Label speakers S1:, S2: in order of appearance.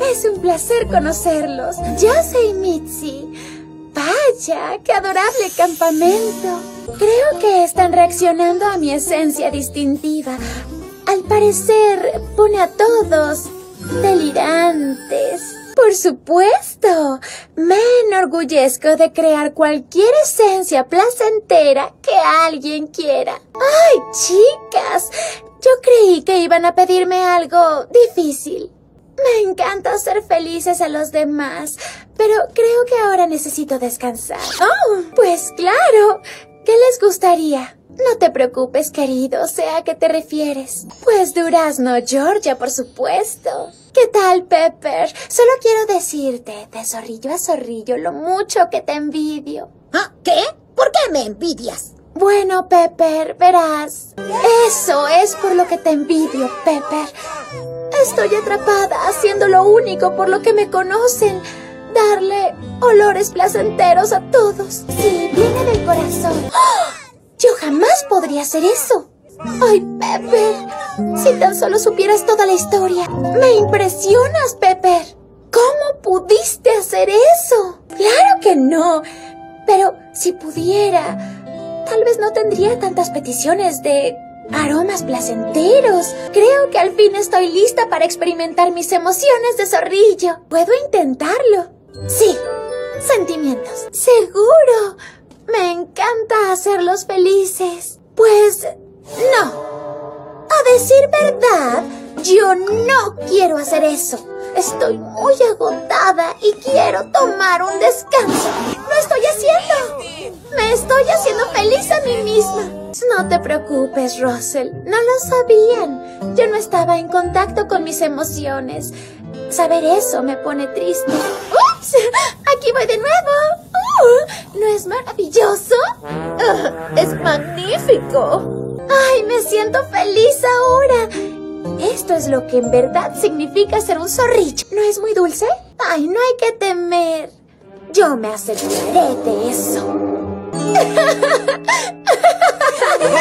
S1: Es un placer conocerlos. Yo soy Mitzi. Vaya, qué adorable campamento. Creo que están reaccionando a mi esencia distintiva. Al parecer, pone a todos delirantes. Por supuesto, me enorgullezco de crear cualquier esencia placentera que alguien quiera. ¡Ay, chicas! Yo creí que iban a pedirme algo difícil. Me encanta hacer felices a los demás, pero creo que ahora necesito descansar. ¡Oh! Pues claro. ¿Qué les gustaría? No te preocupes, querido, sé a qué te refieres. Pues durazno, Georgia, por supuesto. ¿Qué tal, Pepper? Solo quiero decirte, de zorrillo a zorrillo, lo mucho que te envidio.
S2: ¿Ah? ¿Qué? ¿Por qué me envidias?
S1: Bueno, Pepper, verás. Eso es por lo que te envidio, Pepper. Estoy atrapada haciendo lo único por lo que me conocen. Darle olores placenteros a todos. Sí, viene del corazón. ¡Oh! Yo jamás podría hacer eso. Ay, Pepper, si tan solo supieras toda la historia. Me impresionas, Pepper. ¿Cómo pudiste hacer eso? Claro que no. Pero si pudiera, tal vez no tendría tantas peticiones de aromas placenteros. Creo que al fin estoy lista para experimentar mis emociones de zorrillo. ¿Puedo intentarlo? Sí, sentimientos. Seguro. Me encanta hacerlos felices. Pues no. A decir verdad, yo no quiero hacer eso. Estoy muy agotada y quiero tomar un descanso. ¡Lo estoy haciendo! Me estoy haciendo feliz a mí misma. No te preocupes, Russell. No lo sabían. Yo no estaba en contacto con mis emociones. Saber eso me pone triste. ¡Ups! ¡Aquí voy de nuevo! ¿No es maravilloso? ¡Es magnífico! ¡Ay, me siento feliz ahora! Esto es lo que en verdad significa ser un zorrillo. ¿No es muy dulce? ¡Ay, no hay que temer! Yo me aseguraré de eso.